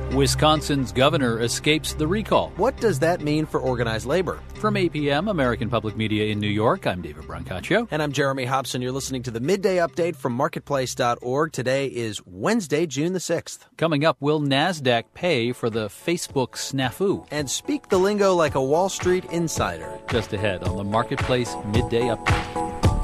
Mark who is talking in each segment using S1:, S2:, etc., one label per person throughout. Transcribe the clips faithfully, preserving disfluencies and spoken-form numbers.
S1: Wisconsin's governor escapes the recall.
S2: What does that mean for organized labor?
S1: From A P M, American Public Media in New York, I'm David Brancaccio.
S2: And I'm Jeremy Hobson. You're listening to the Midday Update from marketplace dot org. Today is Wednesday, June the sixth.
S1: Coming up, will NASDAQ pay for the Facebook snafu?
S2: And speak the lingo like a Wall Street insider.
S1: Just ahead on the Marketplace Midday Update.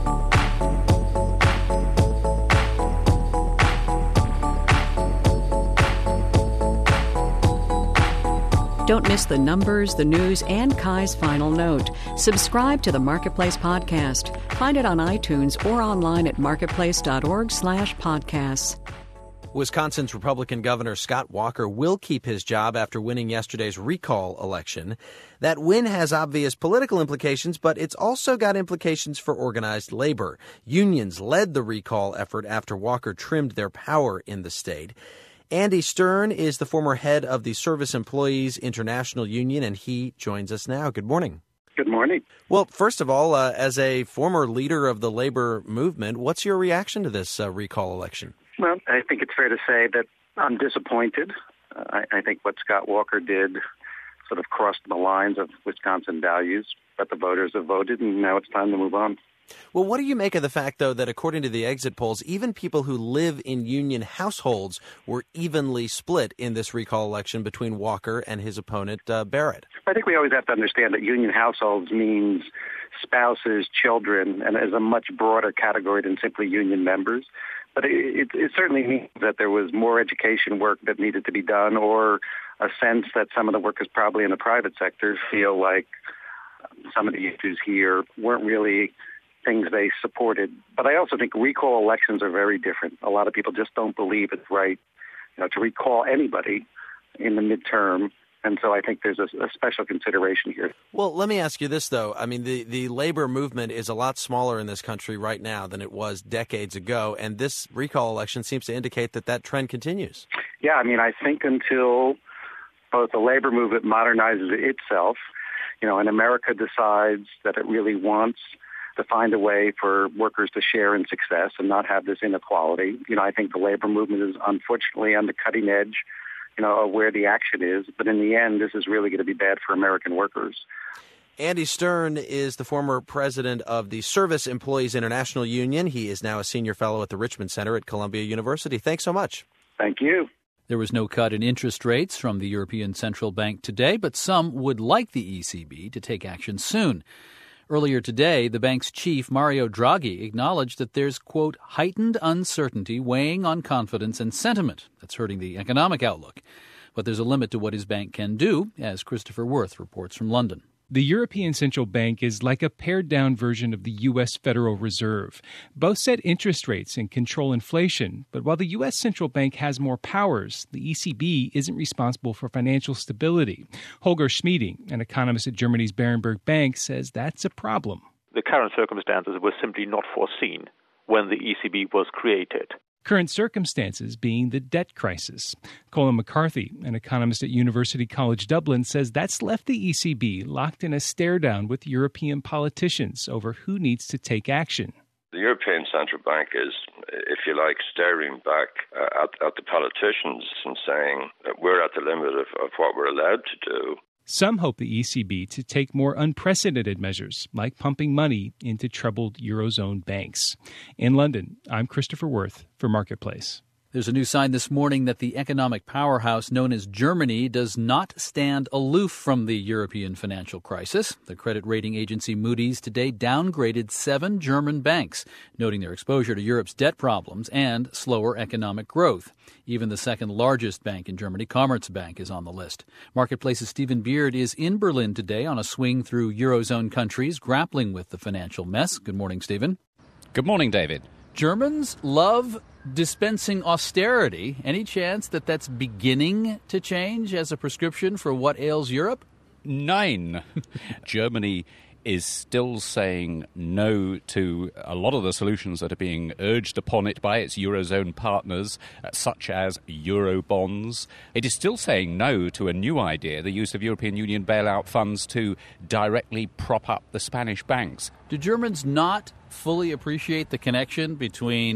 S3: Don't miss the numbers, the news, and Kai's final note. Subscribe to the Marketplace Podcast. Find it on iTunes or online at marketplace dot org slash podcasts.
S2: Wisconsin's Republican Governor Scott Walker will keep his job after winning yesterday's recall election. That win has obvious political implications, but it's also got implications for organized labor. Unions led the recall effort after Walker trimmed their power in the state. Andy Stern is the former head of the Service Employees International Union, and he joins us now. Good morning.
S4: Good morning.
S2: Well, first of all, uh, as a former leader of the labor movement, what's your reaction to this uh, recall election?
S4: Well, I think it's fair to say that I'm disappointed. Uh, I, I think what Scott Walker did sort of crossed the lines of Wisconsin values, but the voters have voted, and now it's time to move on.
S2: Well, what do you make of the fact, though, that according to the exit polls, even people who live in union households were evenly split in this recall election between Walker and his opponent, uh, Barrett?
S4: I think we always have to understand that union households means spouses, children, and is a much broader category than simply union members. But it, it, it certainly means that there was more education work that needed to be done, or a sense that some of the workers probably in the private sector feel like some of the issues here weren't really things they supported. But I also think recall elections are very different. A lot of people just don't believe it's right, you know, to recall anybody in the midterm. And so I think there's a, a special consideration here.
S2: Well, let me ask you this, though. I mean, the, the labor movement is a lot smaller in this country right now than it was decades ago. And this recall election seems to indicate that that trend continues.
S4: Yeah, I mean, I think until both the labor movement modernizes itself, you know, and America decides that it really wants to find a way for workers to share in success and not have this inequality. You know, I think the labor movement is unfortunately on the cutting edge, you know, of where the action is. But in the end, this is really going to be bad for American workers.
S2: Andy Stern is the former president of the Service Employees International Union. He is now a senior fellow at the Richmond Center at Columbia University. Thanks so much.
S4: Thank you.
S1: There was no cut in interest rates from the European Central Bank today, but some would like the E C B to take action soon. Earlier today, the bank's chief, Mario Draghi, acknowledged that there's, quote, heightened uncertainty weighing on confidence and sentiment. That's hurting the economic outlook. But there's a limit to what his bank can do, as Christopher Worth reports from London.
S5: The European Central Bank is like a pared-down version of the U S Federal Reserve. Both set interest rates and control inflation, but while the U S Central Bank has more powers, the E C B isn't responsible for financial stability. Holger Schmieding, an economist at Germany's Berenberg Bank, says that's a problem.
S6: The current circumstances were simply not foreseen when the E C B was created.
S5: Current circumstances being the debt crisis. Colin McCarthy, an economist at University College Dublin, says that's left the E C B locked in a stare-down with European politicians over who needs to take action.
S7: The European Central Bank is, if you like, staring back uh, at, at the politicians and saying that we're at the limit of, of what we're allowed to do.
S5: Some hope the E C B to take more unprecedented measures, like pumping money into troubled Eurozone banks. In London, I'm Christopher Worth for Marketplace.
S1: There's a new sign this morning that the economic powerhouse known as Germany does not stand aloof from the European financial crisis. The credit rating agency Moody's today downgraded seven German banks, noting their exposure to Europe's debt problems and slower economic growth. Even the second largest bank in Germany, Commerzbank, is on the list. Marketplace's Stephen Beard is in Berlin today on a swing through Eurozone countries grappling with the financial mess. Good morning, Stephen.
S8: Good morning, David.
S1: Germans love dispensing austerity. Any chance that that's beginning to change as a prescription for what ails Europe?
S8: Nine. Germany is still saying no to a lot of the solutions that are being urged upon it by its Eurozone partners, uh, such as Eurobonds. It is still saying no to a new idea, the use of European Union bailout funds to directly prop up the Spanish banks.
S1: Do Germans not fully appreciate the connection between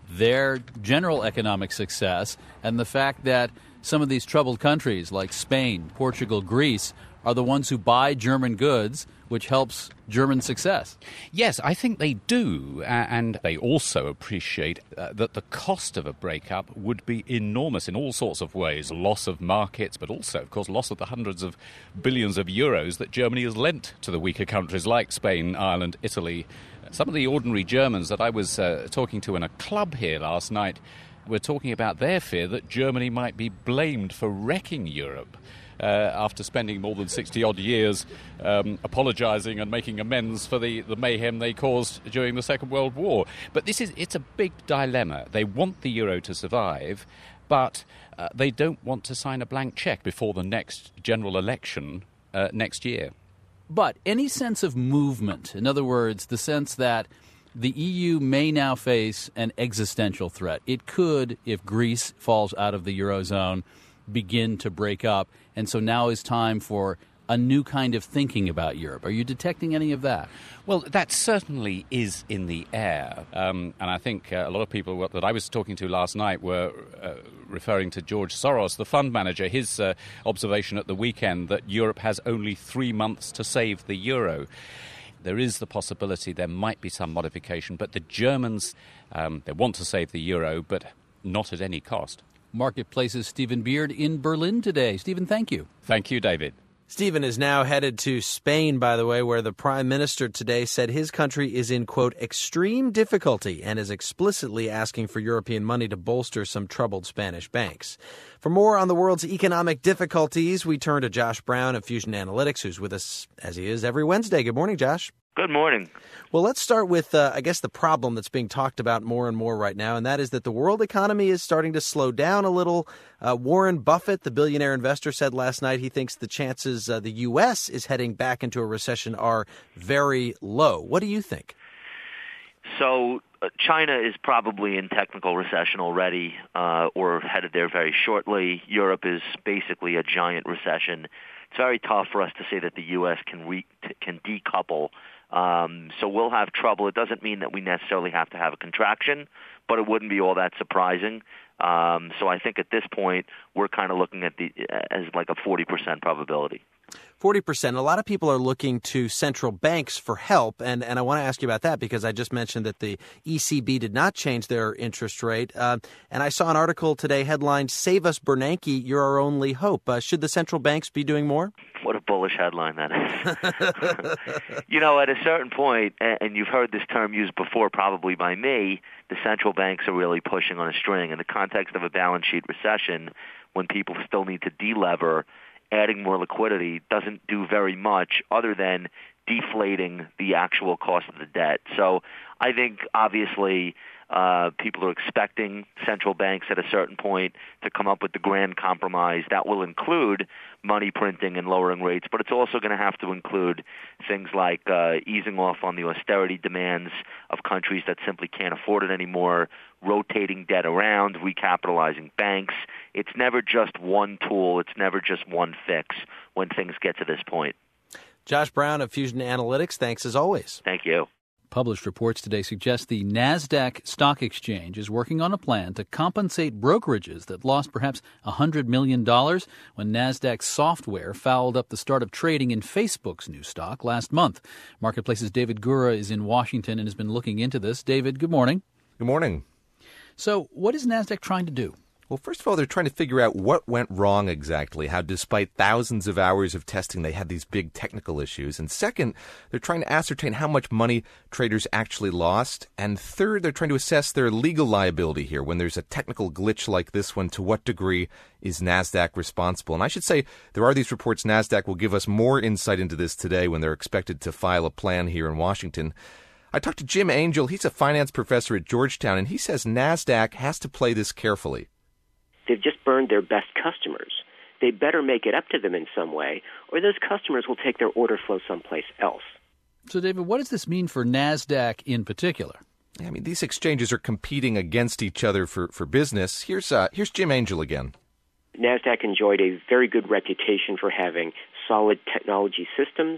S1: their general economic success and the fact that some of these troubled countries like Spain, Portugal, Greece are the ones who buy German goods, which helps German success.
S8: Yes, I think they do. Uh, and they also appreciate uh, that the cost of a breakup would be enormous in all sorts of ways. Loss of markets, but also, of course, loss of the hundreds of billions of euros that Germany has lent to the weaker countries like Spain, Ireland, Italy. Some of the ordinary Germans that I was uh, talking to in a club here last night were talking about their fear that Germany might be blamed for wrecking Europe. Uh, after spending more than sixty-odd years um, apologising and making amends for the, the mayhem they caused during the Second World War. But this is it's a big dilemma. They want the euro to survive, but uh, they don't want to sign a blank cheque before the next general election uh, next year.
S1: But any sense of movement, in other words, the sense that the E U may now face an existential threat. It could, if Greece falls out of the Eurozone, begin to break up. And so now is time for a new kind of thinking about Europe. Are you detecting any of that?
S8: Well, that certainly is in the air. Um, and I think uh, a lot of people that I was talking to last night were uh, referring to George Soros, the fund manager, his uh, observation at the weekend that Europe has only three months to save the euro. There is the possibility there might be some modification, but the Germans, um, they want to save the euro, but not at any cost.
S1: Marketplace's Stephen Beard in Berlin today. Stephen, thank you.
S8: Thank you, David.
S2: Stephen is now headed to Spain, by the way, where the prime minister today said his country is in, quote, extreme difficulty and is explicitly asking for European money to bolster some troubled Spanish banks. For more on the world's economic difficulties, we turn to Josh Brown of Fusion Analytics, who's with us, as he is, every Wednesday. Good morning, Josh.
S9: Good morning.
S2: Well, let's start with, uh, I guess, the problem that's being talked about more and more right now, and that is that the world economy is starting to slow down a little. Uh, Warren Buffett, the billionaire investor, said last night he thinks the chances uh, the U S is heading back into a recession are very low. What do you think?
S9: So uh, China is probably in technical recession already uh, or headed there very shortly. Europe is basically a giant recession. It's very tough for us to say that the U S can re- can decouple. Um, so we'll have trouble. It doesn't mean that we necessarily have to have a contraction, but it wouldn't be all that surprising. Um, so I think at this point, we're kind of looking at the as like a forty percent probability.
S2: forty percent. A lot of people are looking to central banks for help, and, and I want to ask you about that because I just mentioned that the E C B did not change their interest rate. Uh, and I saw an article today headlined, Save Us Bernanke, You're Our Only Hope. Uh, should the central banks be doing more?
S9: What a bullish headline that is. You know, at a certain point, and you've heard this term used before probably by me, the central banks are really pushing on a string. In the context of a balance sheet recession, when people still need to delever, adding more liquidity doesn't do very much other than deflating the actual cost of the debt. So I think, obviously, uh, people are expecting central banks at a certain point to come up with the grand compromise. That will include money printing and lowering rates, but it's also going to have to include things like uh, easing off on the austerity demands of countries that simply can't afford it anymore, rotating debt around, recapitalizing banks. It's never just one tool. It's never just one fix when things get to this point.
S2: Josh Brown of Fusion Analytics, thanks as always.
S9: Thank you.
S1: Published reports today suggest the NASDAQ stock exchange is working on a plan to compensate brokerages that lost perhaps one hundred million dollars when NASDAQ software fouled up the start of trading in Facebook's new stock last month. Marketplace's David Gura is in Washington and has been looking into this. David, good morning.
S10: Good morning.
S1: So what is NASDAQ trying to do?
S10: Well, first of all, they're trying to figure out what went wrong exactly, how despite thousands of hours of testing, they had these big technical issues. And second, they're trying to ascertain how much money traders actually lost. And third, they're trying to assess their legal liability here. When there's a technical glitch like this one, to what degree is NASDAQ responsible? And I should say, there are these reports NASDAQ will give us more insight into this today when they're expected to file a plan here in Washington. I talked to Jim Angel. He's a finance professor at Georgetown, and he says NASDAQ has to play this carefully.
S11: They've just burned their best customers. They better make it up to them in some way, or those customers will take their order flow someplace else.
S1: So, David, what does this mean for NASDAQ in particular?
S10: I mean, these exchanges are competing against each other for, for business. Here's uh, here's Jim Angel again.
S11: NASDAQ enjoyed a very good reputation for having solid technology systems,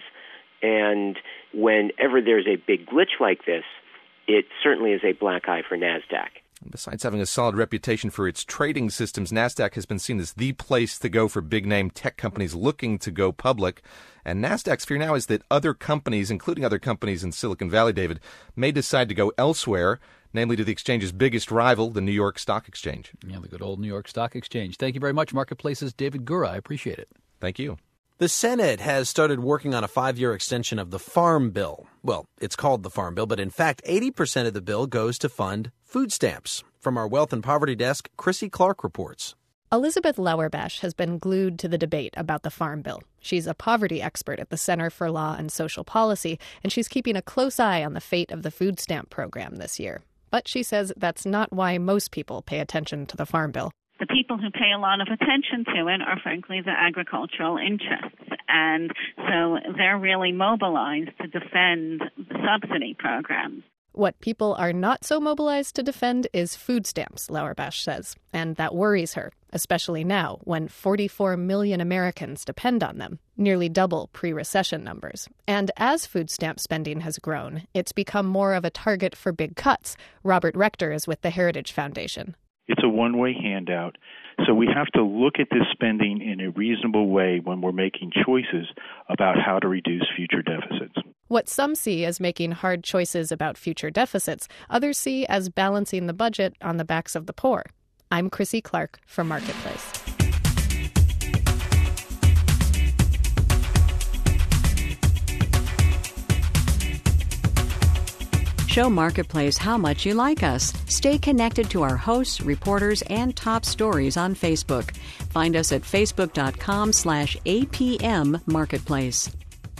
S11: and whenever there's a big glitch like this, it certainly is a black eye for NASDAQ.
S10: Besides having a solid reputation for its trading systems, NASDAQ has been seen as the place to go for big-name tech companies looking to go public. And NASDAQ's fear now is that other companies, including other companies in Silicon Valley, David, may decide to go elsewhere, namely to the exchange's biggest rival, the New York Stock Exchange.
S1: Yeah, the good old New York Stock Exchange. Thank you very much, Marketplace's David Gura. I appreciate it.
S10: Thank you.
S2: The Senate has started working on a five-year extension of the Farm Bill. Well, it's called the Farm Bill, but in fact, eighty percent of the bill goes to fund food stamps. From our Wealth and Poverty Desk, Chrissy Clark reports.
S12: Elizabeth Lauerbash has been glued to the debate about the Farm Bill. She's a poverty expert at the Center for Law and Social Policy, and she's keeping a close eye on the fate of the food stamp program this year. But she says that's not why most people pay attention to the Farm Bill.
S13: The people who pay a lot of attention to it are, frankly, the agricultural interests. And so they're really mobilized to defend the subsidy programs.
S12: What people are not so mobilized to defend is food stamps, Lauerbash says. And that worries her, especially now when forty-four million Americans depend on them, nearly double pre-recession numbers. And as food stamp spending has grown, it's become more of a target for big cuts. Robert Rector is with the Heritage Foundation.
S14: It's a one-way handout. So we have to look at this spending in a reasonable way when we're making choices about how to reduce future deficits.
S12: What some see as making hard choices about future deficits, others see as balancing the budget on the backs of the poor. I'm Chrissy Clark for Marketplace.
S3: Show Marketplace how much you like us. Stay connected to our hosts, reporters, and top stories on Facebook. Find us at facebook.com slash APM Marketplace.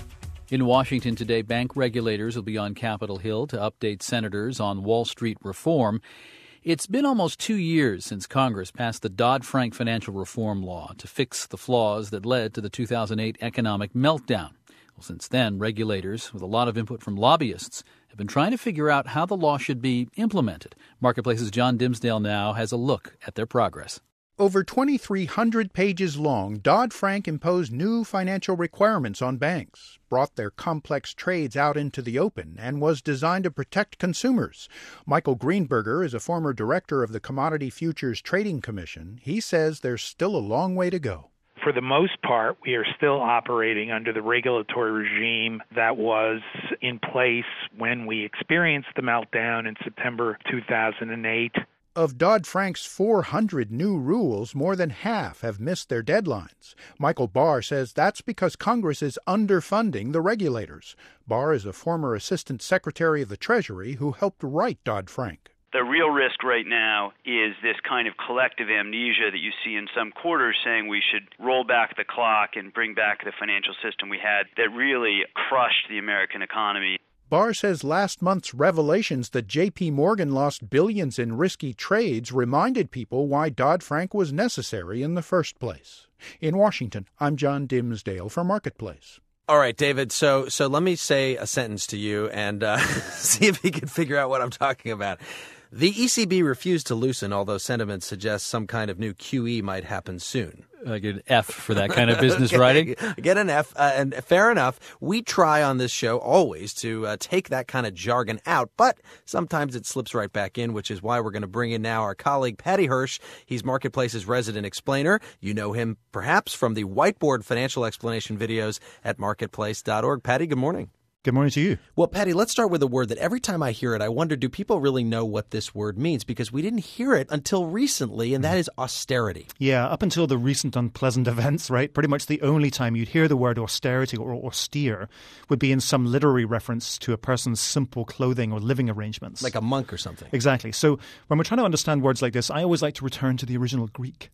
S1: In Washington today, bank regulators will be on Capitol Hill to update senators on Wall Street reform. It's been almost two years since Congress passed the Dodd-Frank financial reform law to fix the flaws that led to the two thousand eight economic meltdown. Well, since then, regulators, with a lot of input from lobbyists, have been trying to figure out how the law should be implemented. Marketplace's John Dimsdale now has a look at their progress.
S15: Over twenty-three hundred pages long, Dodd-Frank imposed new financial requirements on banks, brought their complex trades out into the open, and was designed to protect consumers. Michael Greenberger is a former director of the Commodity Futures Trading Commission. He says there's still a long way to go.
S16: For the most part, we are still operating under the regulatory regime that was in place when we experienced the meltdown in September two thousand eight.
S15: Of Dodd-Frank's four hundred new rules, more than half have missed their deadlines. Michael Barr says that's because Congress is underfunding the regulators. Barr is a former Assistant Secretary of the Treasury who helped write Dodd-Frank.
S17: The real risk right now is this kind of collective amnesia that you see in some quarters saying we should roll back the clock and bring back the financial system we had that really crushed the American economy.
S15: Barr says last month's revelations that J P. Morgan lost billions in risky trades reminded people why Dodd-Frank was necessary in the first place. In Washington, I'm John Dimsdale for Marketplace.
S2: All right, David, so so let me say a sentence to you and uh, see if you can figure out what I'm talking about. The E C B refused to loosen, although sentiment suggests some kind of new Q E might happen soon.
S1: I get an F for that kind of business
S2: okay,
S1: writing.
S2: Get an F, uh, and fair enough. We try on this show always to uh, take that kind of jargon out, but sometimes it slips right back in, which is why we're going to bring in now our colleague Patty Hirsch. He's Marketplace's resident explainer. You know him perhaps from the whiteboard financial explanation videos at marketplace dot org. Patty, good morning.
S18: Good morning to you.
S2: Well, Patty, let's start with a word that every time I hear it, I wonder, do people really know what this word means? Because we didn't hear it until recently, and that is austerity.
S18: Yeah, up until the recent unpleasant events, right? Pretty much the only time you'd hear the word austerity or austere would be in some literary reference to a person's simple clothing or living arrangements.
S2: Like a monk or something.
S18: Exactly. So when we're trying to understand words like this, I always like to return to the original Greek.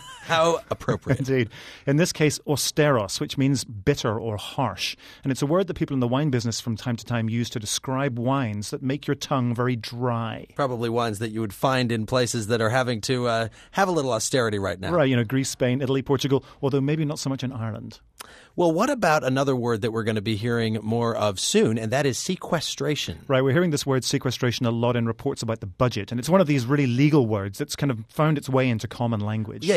S2: How appropriate.
S18: Indeed. In this case, austeros, which means bitter or harsh. And it's a word that people in the wine business from time to time use to describe wines that make your tongue very dry.
S2: Probably wines that you would find in places that are having to uh, have a little austerity right now.
S18: Right, you know, Greece, Spain, Italy, Portugal, although maybe not so much in Ireland.
S2: Well, what about another word that we're going to be hearing more of soon, and that is sequestration?
S18: Right, we're hearing this word sequestration a lot in reports about the budget, and it's one of these really legal words that's kind of found its way into common language.
S2: Yeah,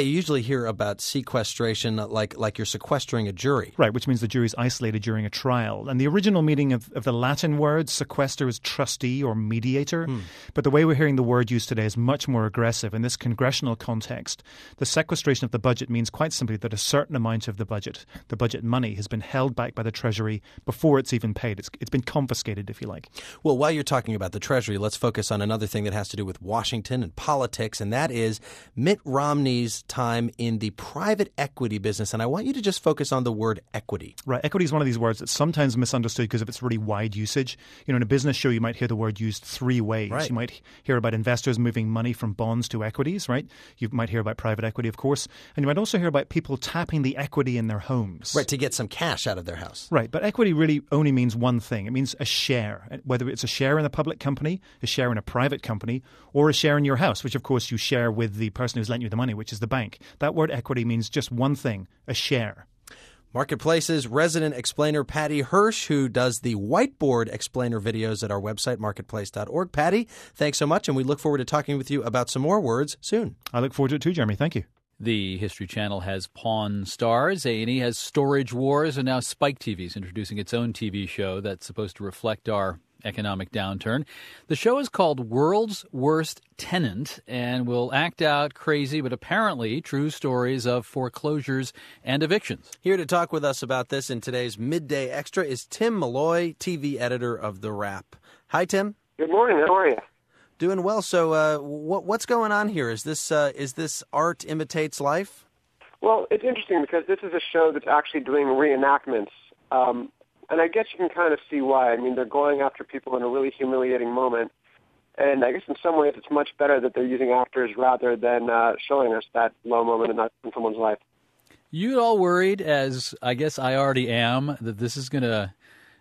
S2: you usually hear about sequestration like like you're sequestering a jury.
S18: Right, which means the jury's isolated during a trial. And the original meaning of, of the Latin word sequester is trustee or mediator. Hmm. But the way we're hearing the word used today is much more aggressive. In this congressional context, the sequestration of the budget means quite simply that a certain amount of the budget, the budget money, has been held back by the Treasury before it's even paid. It's, it's been confiscated, if you like.
S2: Well, while you're talking about the Treasury, let's focus on another thing that has to do with Washington and politics, and that is Mitt Romney's time in the private equity business. And I want you to just focus on the word equity.
S18: Right. Equity is one of these words that's sometimes misunderstood because of its really wide usage. You know, in a business show, you might hear the word used three ways. Right. You might hear about investors moving money from bonds to equities, right? You might hear about private equity, of course. And you might also hear about people tapping the equity in their homes.
S2: Right, to get some cash out of their house.
S18: Right. But equity really only means one thing. It means a share, whether it's a share in a public company, a share in a private company, or a share in your house, which, of course, you share with the person who's lent you the money, which is the bank. That word equity means just one thing, a share.
S2: Marketplace's resident explainer, Patty Hirsch, who does the whiteboard explainer videos at our website, marketplace dot org. Patty, thanks so much, and we look forward to talking with you about some more words soon.
S18: I look forward to it too, Jeremy. Thank you.
S1: The History Channel has Pawn Stars, A and E has Storage Wars, and now Spike T V is introducing its own T V show that's supposed to reflect our economic downturn. The show is called World's Worst Tenant and will act out crazy but apparently true stories of foreclosures and evictions.
S2: Here to talk with us about this in today's Midday Extra is Tim Malloy, T V editor of The Wrap. Hi, Tim.
S19: Good morning. How are you?
S2: Doing well. So uh, what, what's going on here? Is this uh, is this art imitates life?
S19: Well, it's interesting because this is a show that's actually doing reenactments. Um, and I guess you can kind of see why. I mean, they're going after people in a really humiliating moment. And I guess in some ways it's much better that they're using actors rather than uh, showing us that low moment in, that, in someone's life.
S1: You all worried, as I guess I already am, that this is going to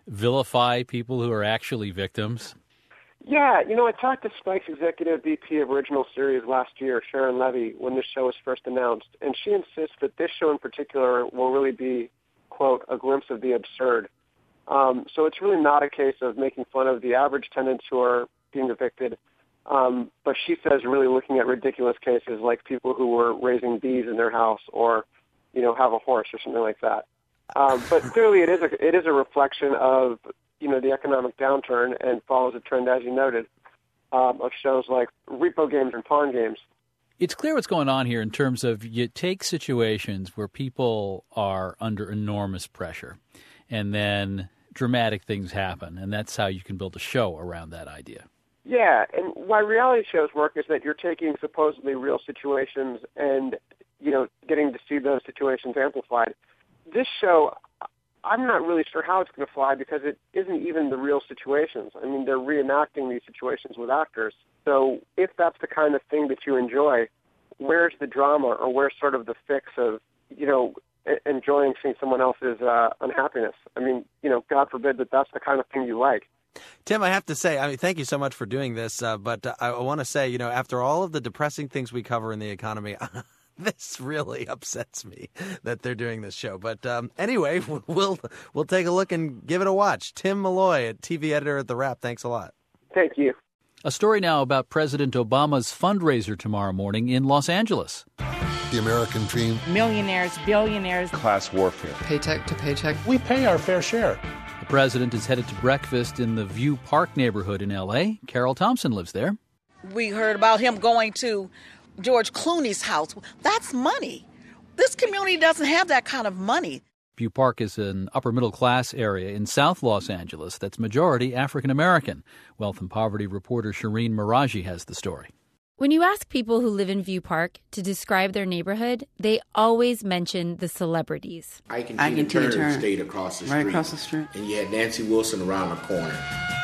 S1: vilify people who are actually victims?
S19: Yeah, you know, I talked to Spike's executive V P of original series last year, Sharon Levy, when this show was first announced, and she insists that this show in particular will really be, quote, a glimpse of the absurd. Um, so it's really not a case of making fun of the average tenants who are being evicted, um, but she says really looking at ridiculous cases like people who were raising bees in their house or, you know, have a horse or something like that. Um, but clearly it is a, it is a reflection of, you know, the economic downturn and follows a trend, as you noted, um, of shows like repo games and pawn games.
S1: It's clear what's going on here in terms of you take situations where people are under enormous pressure and then dramatic things happen, and that's how you can build a show around that idea.
S19: Yeah, and why reality shows work is that you're taking supposedly real situations and, you know, getting to see those situations amplified. This show, I'm not really sure how it's going to fly because it isn't even the real situations. I mean, they're reenacting these situations with actors. So if that's the kind of thing that you enjoy, where's the drama or where's sort of the fix of, you know, enjoying seeing someone else's uh, unhappiness? I mean, you know, God forbid that that's the kind of thing you like.
S2: Tim, I have to say, I mean, thank you so much for doing this. Uh, but uh, I want to say, you know, after all of the depressing things we cover in the economy, this really upsets me that they're doing this show. But um, anyway, we'll we'll take a look and give it a watch. Tim Malloy, T V editor at The Wrap. Thanks a lot.
S19: Thank you.
S1: A story now about President Obama's fundraiser tomorrow morning in Los Angeles.
S20: The American dream.
S21: Millionaires, billionaires.
S20: Class warfare.
S21: Paycheck to paycheck.
S20: We pay our fair share.
S1: The president is headed to breakfast in the View Park neighborhood in L A. Carol Thompson lives there.
S22: We heard about him going to George Clooney's house. That's money. This community doesn't have that kind of money.
S1: View Park is an upper-middle-class area in South Los Angeles that's majority African-American. Wealth and Poverty reporter Shireen Meraji has the story.
S23: When you ask people who live in View Park to describe their neighborhood, they always mention the celebrities.
S24: I can Tina Turner, Turner stayed across the street.
S21: Right across the street.
S24: And you had Nancy Wilson around the corner.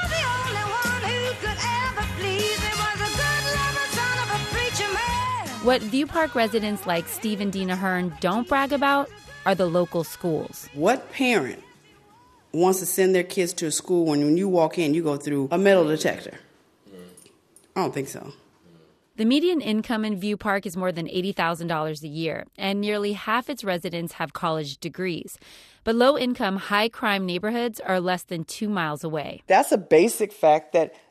S23: What View Park residents like Steve and Dina Hearn don't brag about are the local schools.
S21: What parent wants to send their kids to a school when, when you walk in, you go through a metal detector? I don't think so.
S23: The median income in View Park is more than eighty thousand dollars a year, and nearly half its residents have college degrees. But low-income, high-crime neighborhoods are less than two miles away.
S21: That's a basic fact that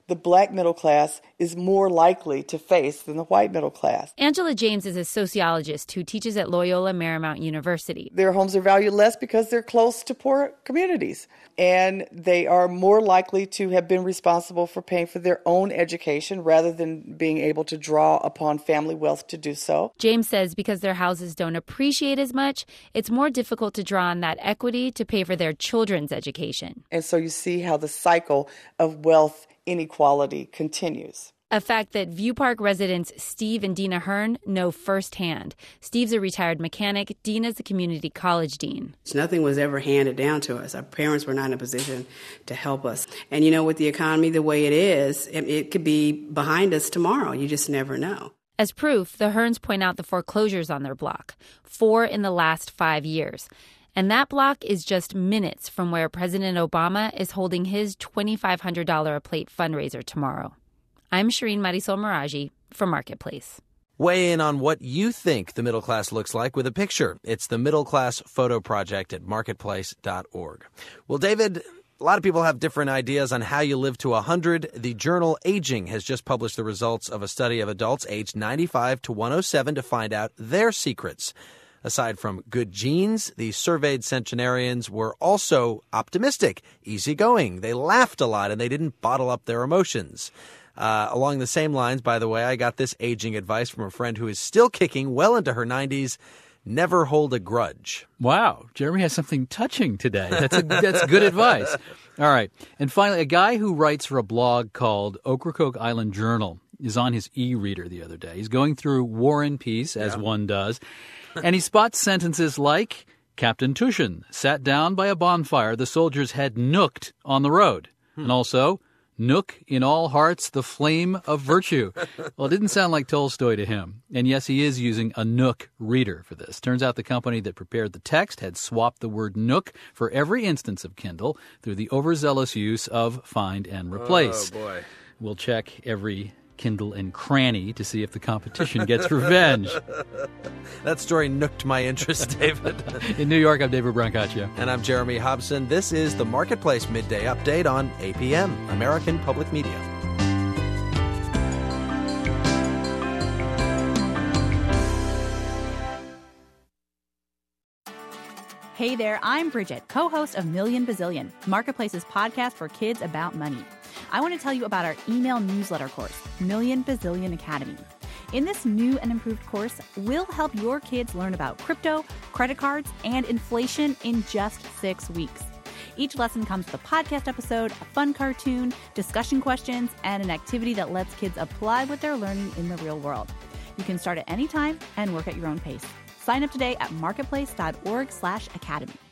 S4: the black middle class is more likely to face than the white middle class.
S23: Angela James is a sociologist who teaches at Loyola Marymount University.
S4: Their homes are valued less because they're close to poor communities, and they are more likely to have been responsible for paying for their own education rather than being able to draw upon family wealth to do so.
S23: James says because their houses don't appreciate as much, it's more difficult to draw on that equity to pay for their children's education.
S4: And so you see how the cycle of wealth inequality continues.
S23: A fact that View Park residents Steve and Dina Hearn know firsthand. Steve's a retired mechanic. Dina's a community college dean.
S21: Nothing was ever handed down to us. Our parents were not in a position to help us. And, you know, with the economy the way it is, it, it could be behind us tomorrow. You just never know.
S23: As proof, the Hearns point out the foreclosures on their block, four in the last five years. And that block is just minutes from where President Obama is holding his twenty-five hundred dollars a plate fundraiser tomorrow. I'm Shireen Marisol Meraji for Marketplace.
S2: Weigh in on what you think the middle class looks like with a picture. It's the Middle Class Photo Project at marketplace dot org. Well, David, a lot of people have different ideas on how you live to one hundred. The journal Aging has just published the results of a study of adults aged ninety-five to one oh seven to find out their secrets. Aside from good genes, the surveyed centenarians were also optimistic, easygoing. They laughed a lot and they didn't bottle up their emotions. Uh, along the same lines, by the way, I got this aging advice from a friend who is still kicking well into her nineties. Never hold a grudge.
S1: Wow. Jeremy has something touching today. That's a, that's good advice. All right. And finally, a guy who writes for a blog called Ocracoke Island Journal is on his e-reader the other day. He's going through War and Peace, as yeah. one does, and he spots sentences like, Captain Tushin sat down by a bonfire the soldiers had nooked on the road. Hmm. And also, Nook in all hearts, the flame of virtue. Well, it didn't sound like Tolstoy to him. And yes, he is using a Nook reader for this. Turns out the company that prepared the text had swapped the word Nook for every instance of Kindle through the overzealous use of find and replace.
S2: Oh, boy.
S1: We'll check every Kindle and cranny to see if the competition gets revenge.
S2: That story nooked my interest, David.
S1: In New York, I'm David Brancaccio.
S2: And I'm Jeremy Hobson. This is the Marketplace Midday Update on A P M, American Public Media.
S5: Hey there, I'm Bridget, co-host of Million Bazillion, Marketplace's podcast for kids about money. I want to tell you about our email newsletter course, Million Bazillion Academy. In this new and improved course, we'll help your kids learn about crypto, credit cards, and inflation in just six weeks. Each lesson comes with a podcast episode, a fun cartoon, discussion questions, and an activity that lets kids apply what they're learning in the real world. You can start at any time and work at your own pace. Sign up today at marketplace dot org slash academy.